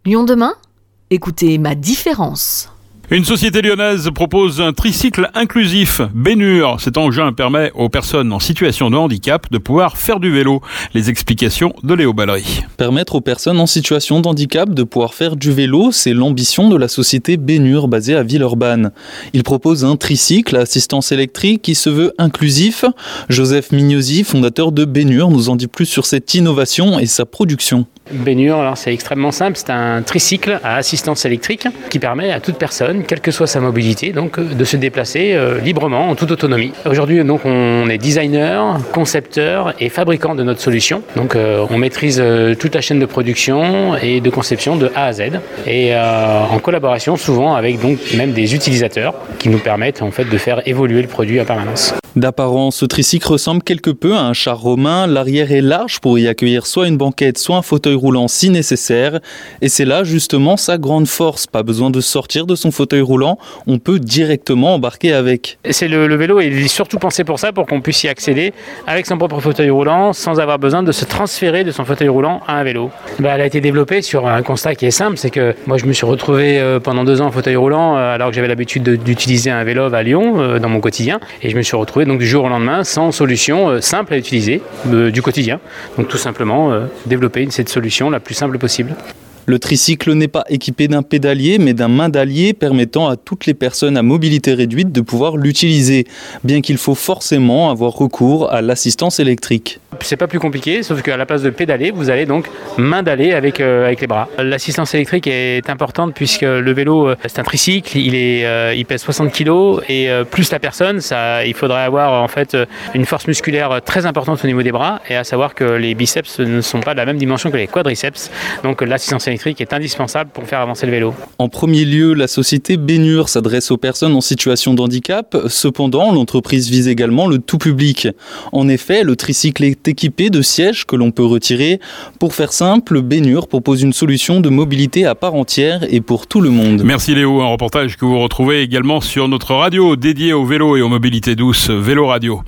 Lyon demain, écoutez ma différence. Une société lyonnaise propose un tricycle inclusif. Bénur, cet engin permet aux personnes en situation de handicap de pouvoir faire du vélo. Les explications de Léo Ballery. Permettre aux personnes en situation de handicap de pouvoir faire du vélo, c'est l'ambition de la société Bénur basée à Villeurbanne. Il propose un tricycle à assistance électrique qui se veut inclusif. Joseph Mignosi, fondateur de Bénur, nous en dit plus sur cette innovation et sa production. Bénur, alors c'est extrêmement simple, c'est un tricycle à assistance électrique qui permet à toute personne, quelle que soit sa mobilité, donc de se déplacer librement, en toute autonomie. Aujourd'hui, donc, on est designer, concepteur et fabricant de notre solution. Donc on maîtrise toute la chaîne de production et de conception de A à Z, et en collaboration souvent avec donc même des utilisateurs qui nous permettent en fait de faire évoluer le produit en permanence. D'apparence, ce tricycle ressemble quelque peu à un char romain. L'arrière est large pour y accueillir soit une banquette, soit un fauteuil roulant si nécessaire. Et c'est là justement sa grande force. Pas besoin de sortir de son fauteuil roulant, on peut directement embarquer avec. Le vélo est surtout pensé pour ça, pour qu'on puisse y accéder avec son propre fauteuil roulant sans avoir besoin de se transférer de son fauteuil roulant à un vélo. Elle a été développée sur un constat qui est simple, c'est que moi je me suis retrouvé pendant 2 ans en fauteuil roulant alors que j'avais l'habitude d'utiliser un vélo à Lyon dans mon quotidien, et je me suis retrouvé donc du jour au lendemain sans solution simple à utiliser du quotidien. Donc tout simplement développer cette solution la plus simple possible. Le tricycle n'est pas équipé d'un pédalier, mais d'un mandalier permettant à toutes les personnes à mobilité réduite de pouvoir l'utiliser, bien qu'il faut forcément avoir recours à l'assistance électrique. C'est pas plus compliqué, sauf qu'à la place de pédaler, vous allez donc mandaler avec les bras. L'assistance électrique est importante puisque le vélo, c'est un tricycle, il pèse 60 kg et plus la personne, il faudrait avoir en fait une force musculaire très importante au niveau des bras, et à savoir que les biceps ne sont pas de la même dimension que les quadriceps, donc l'assistance électrique est indispensable pour faire avancer le vélo. En premier lieu, la société Bénur s'adresse aux personnes en situation de handicap. Cependant, l'entreprise vise également le tout public. En effet, le tricycle est équipé de sièges que l'on peut retirer. Pour faire simple, Bénur propose une solution de mobilité à part entière et pour tout le monde. Merci Léo, un reportage que vous retrouvez également sur notre radio dédiée au vélo et aux mobilités douces, Vélo Radio.